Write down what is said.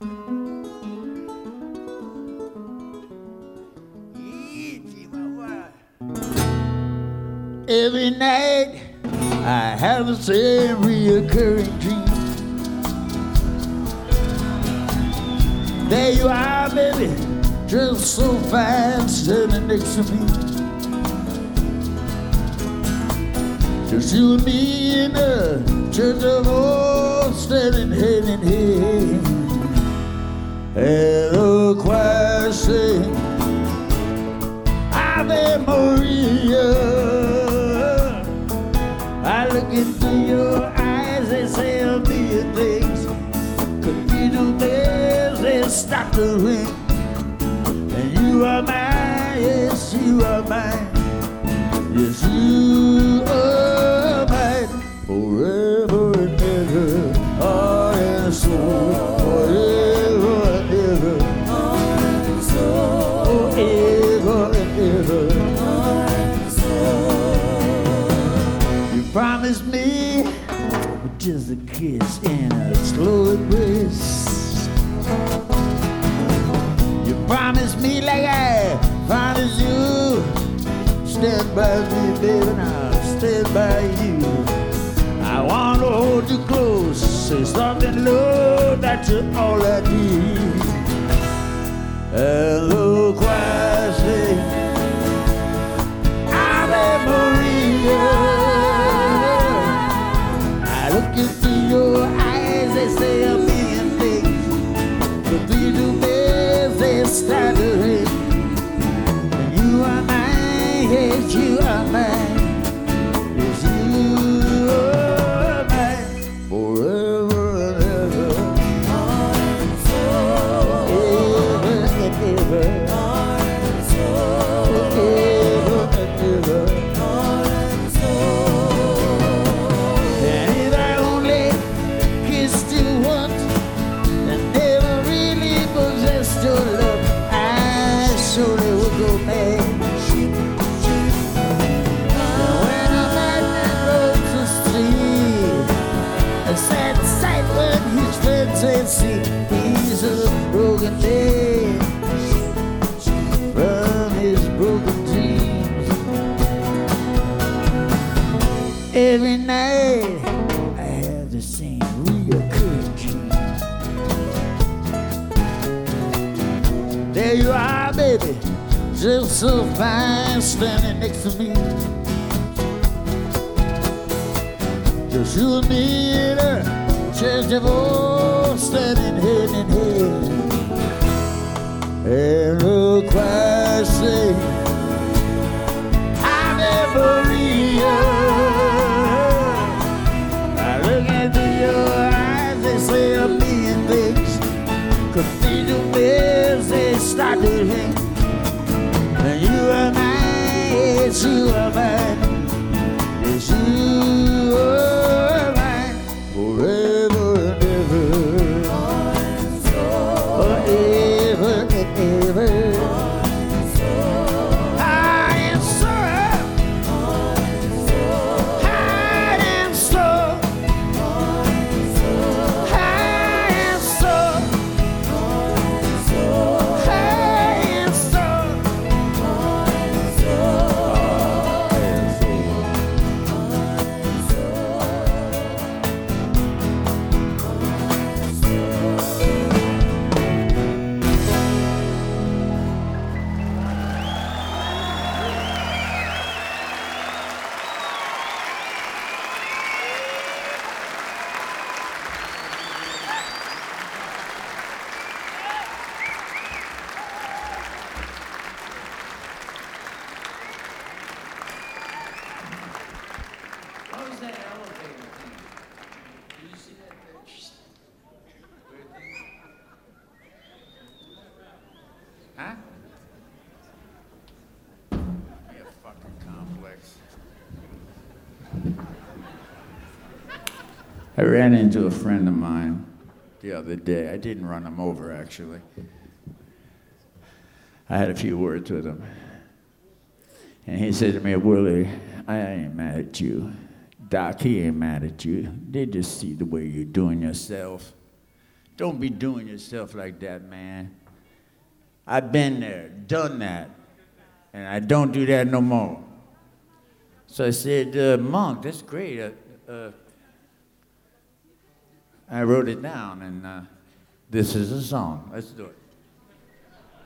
Every night I have the same reoccurring dream. There you are, baby, just so fine, standing next to me. Just you and me in a church of old, standing hand in hand. And the choir sing, Ave Maria. I look into your eyes, they say a million things. Cathedral bells, they stop to ring. And you are mine, yes, you are mine. Yes, you are mine. Forever and ever, heart and soul. Forever and ever, heart and soul. Forever and ever, heart and soul. You promised me just a kiss and a slow embrace. You promised me like I promised you. Stand by me, baby, and I'll stand by you. I want to hold you close, say something low, that's all I need. And the choir sing, Ave Maria. I look into your eyes, they say a million things. But we do best, they start to ring. And you are mine, yes, you are mine. Yes, you are mine. Forever and ever, heart and soul. Forever and ever, heart and soul. Forever and ever, heart and soul. And if I only kissed you once and never really possessed your love, I surely would go mad. And when a madman rose to sleep, a sad sight when his friends say, see, he's a broken man from his broken dreams. Every night I have the same reoccurring dream. There you are, baby, just so fine, standing next to me. Just you and me in a church of old, standing hand in hand. And the choir sing, Ave Maria. I look into your eyes, they say a million things. Cathedral bells, they start to ring. And you are mine, yes, you are mine. Yes, you are mine. Forever and ever, heart and soul. Forever and ever, heart and soul. Heart and soul. Heart and soul. Heart and soul. Heart and soul. Heart and soul. Heart and soul. Heart and What was that elevator thing? Did you see that? Weird thing? Huh? You fucking complex. I ran into a friend of mine the other day. I didn't run him over, actually. I had a few words with him. And he said to me, Willie, I ain't mad at you. Doc, he ain't mad at you. They just see the way you're doing yourself. Don't be doing yourself like that, man. I've been there, done that, and I don't do that no more. So I said, Monk, that's great. I wrote it down, and this is a song. Let's do it.